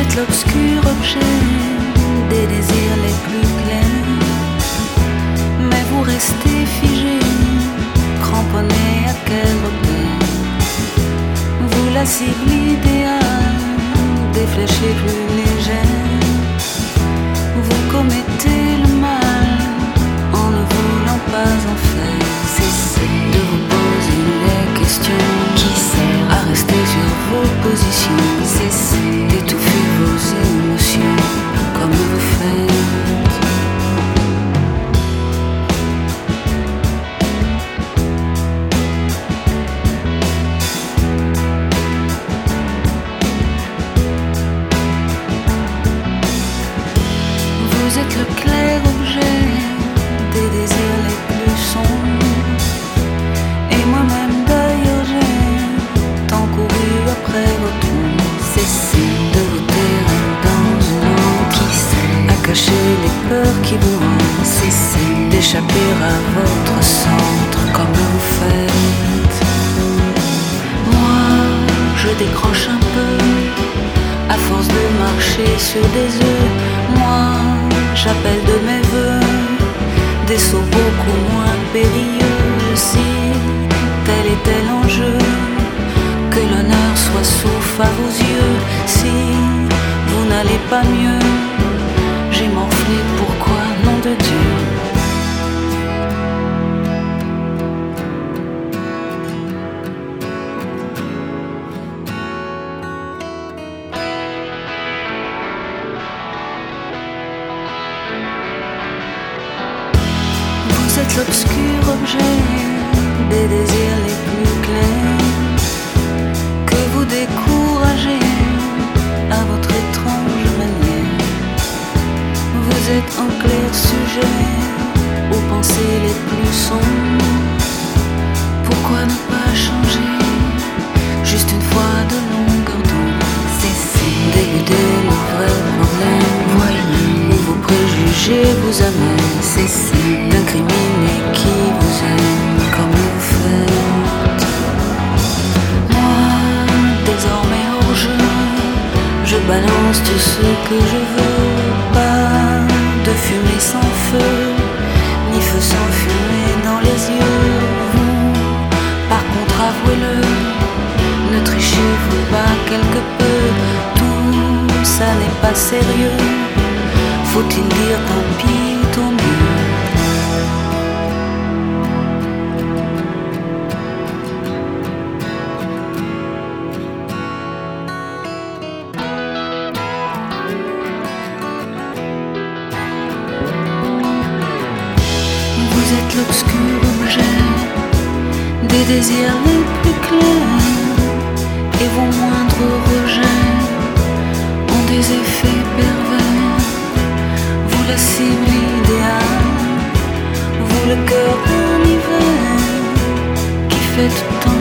êtes l'obscur objet des désirs les plus clairs, mais vous restez figé, cramponné à quel repère. Vous la cible idéale, des flèches les plus légères. Vous commettez le mal en ne voulant pas en faire. Cessez de vous poser les questions qui servent à rester sur vos positions. Cessez d'étouffer vos émotions comme vous faites. Vous êtes le clair objet des désirs les plus sombres. Et moi-même d'ailleurs j'ai tant couru après vos tombes. Cessez de vous taire dans une ombre qui sert à cacher les peurs qui vous hantent. Cessez d'échapper à votre centre comme vous faites. Moi je décroche un peu à force de marcher sur des œufs. Moi j'appelle de mes voeux des sauts beaucoup moins périlleux. Si tel était l'enjeu, que l'honneur soit souffle à vos yeux. Si vous n'allez pas mieux, j'ai morflé, pourquoi, nom de Dieu. Vous êtes l'obscur objet des désirs les plus clairs, que vous découragez à votre étrange manière. Vous êtes en clair sujet aux pensées les plus sombres. Pourquoi ne pas changer juste une fois de longueur d'onde? Cessez d'éluder le vrai problème. Voyez où vos préjugés vous amènent. Cessez d'incriminer qui vous aime comme vous faites. Moi, désormais hors jeu, je balance tout ce que je veux. Pas de fumée sans feu, ni feu sans fumée dans les yeux. Vous, par contre, avouez-le, ne trichez-vous pas quelque peu. Tout ça n'est pas sérieux. Faut-il dire tant pis, tant mieux? Vous êtes l'obscur objet des désirs les plus clairs, et vos moindres rejets ont des effets pervers. Vous la cible idéale, vous le cœur en hiver qui fait tout temps